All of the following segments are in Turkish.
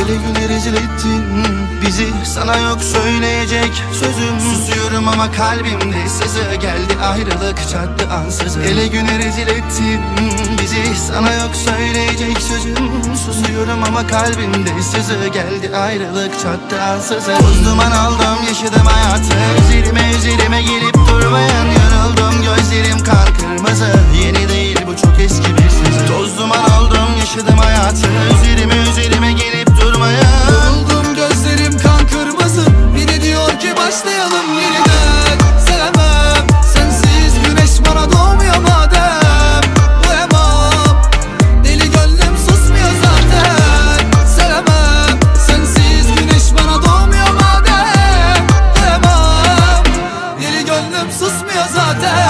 Hele güne rezil ettin bizi, sana yok söyleyecek sözüm. Susuyorum ama kalbimde sızı, geldi ayrılık çattı ansızın. Hele güne rezil ettin bizi, sana yok söyleyecek sözüm. Susuyorum ama kalbimde sızı, geldi ayrılık çattı ansızın. Toz duman aldım yaşadım hayatı, üzerime gelip durmayan yoruldum. Gözlerim kan kırmızı, yeni değil bu çok eski bir sızı. Toz duman aldım yaşadım hayatı, üzerime gelip durmayan. Yoruldum gözlerim kan kırmızı, biri diyor ki başlayalım yeniden. Sevemem sensiz, güneş bana doğmuyor madem. Doyamam, deli gönlüm susmuyor zaten. Sevemem sensiz, güneş bana doğmuyor madem. Doyamam, deli gönlüm susmuyor zaten.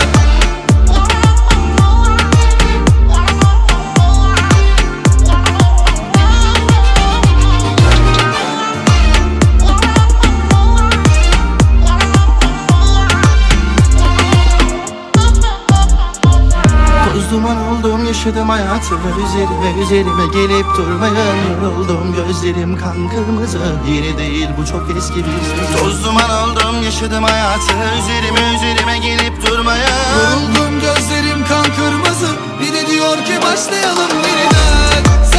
Toz duman oldum yaşadım hayatı, üzerime gelip durmayan yoruldum. Gözlerim kan kırmızı, yeni değil bu çok eski bir söz. Toz duman oldum yaşadım hayatı, üzerime gelip durmayan. Yoruldum gözlerim kan kırmızı, biri diyor ki başlayalım yeniden.